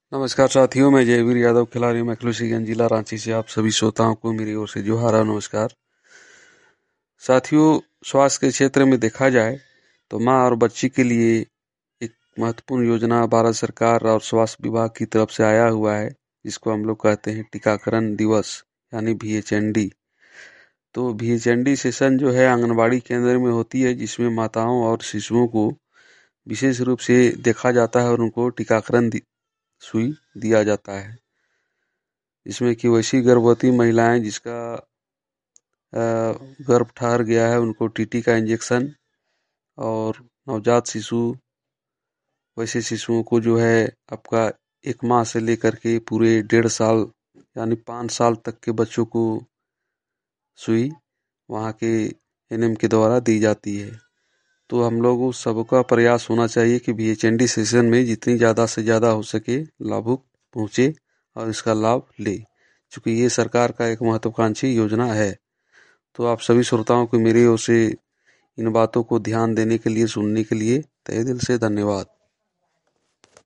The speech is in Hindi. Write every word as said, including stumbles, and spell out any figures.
नमस्कार साथियों, मैं जयवीर यादव, खिलाड़ी मैक्लूसीगंज, जिला रांची से आप सभी श्रोताओं को मेरी ओर से जोहार और नमस्कार। साथियों, स्वास्थ्य के क्षेत्र में देखा जाए तो माँ और बच्ची के लिए एक महत्वपूर्ण योजना भारत सरकार और स्वास्थ्य विभाग की तरफ से आया हुआ है, जिसको हम लोग कहते हैं टीकाकरण दिवस यानी वी एच एन डी। तो V H N D session जो है आंगनबाड़ी केंद्र में होती है, जिसमें माताओं और शिशुओं को विशेष रूप से देखा जाता है और उनको टीकाकरण सुई दिया जाता है। इसमें कि वैसी गर्भवती महिलाएं जिसका गर्भ ठहर गया है, उनको टीटी का इंजेक्शन, और नवजात शिशु वैसे शिशुओं को जो है आपका एक माह से लेकर के पूरे डेढ़ साल यानी पाँच साल तक के बच्चों को सुई वहाँ के एन एम के द्वारा दी जाती है। तो हम लोगों सबका प्रयास होना चाहिए कि V H N D session में जितनी ज़्यादा से ज़्यादा हो सके लाभुक पहुँचे और इसका लाभ ले, क्योंकि ये सरकार का एक महत्वाकांक्षी योजना है। तो आप सभी श्रोताओं को मेरी ओर से इन बातों को ध्यान देने के लिए, सुनने के लिए तहे दिल से धन्यवाद।